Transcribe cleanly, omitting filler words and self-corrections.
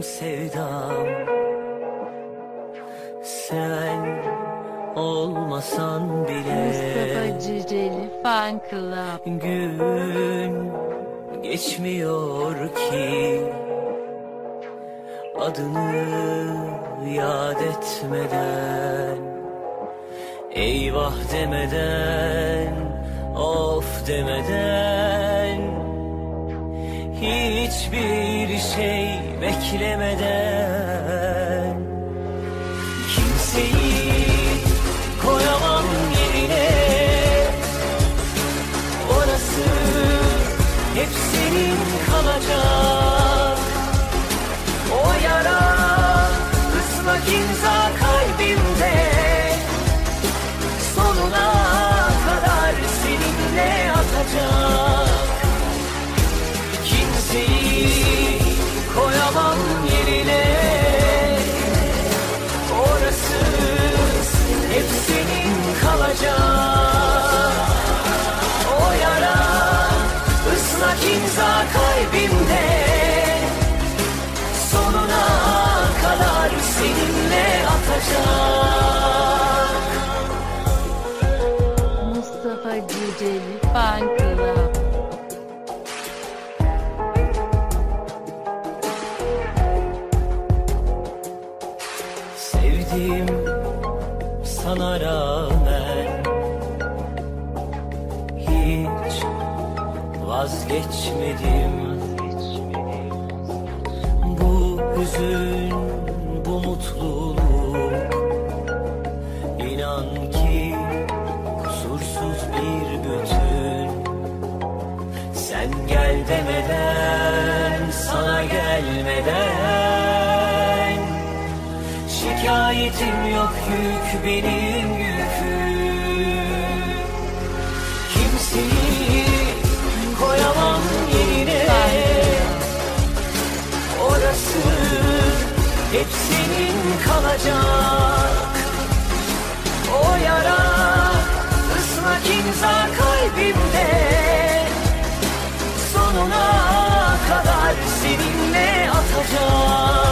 sevdam. Sen olmasan bile Mustafa Ciceli Fan Club. gün geçmiyor ki adını yad etmeden, eyvah demeden, of demeden, hiçbir şey beklemeden. Kimseyi koyamam yerine, orası hep senin kalacak. O yara ıslak imza kalbimde, sonuna kadar seninle atacak. Kimseyi koyamam yerine, orası hep senin kalacak. O yara ıslak imza kalbimde, sonuna kadar seninle atacak. Mustafa Ciceli Fan Club. Sevdim sana rağmen, hiç vazgeçmedim. Bu hüzün, bu mutluluk, inan ki kusursuz bir bütün. Sen gel demeden, sana gelmeden, şikayetim yok, yük benim yüküm. Kimseyi koyamam yerine, orası hep senin kalacak. O yara ıslak imza kalbimde, sonuna kadar seninle atacak.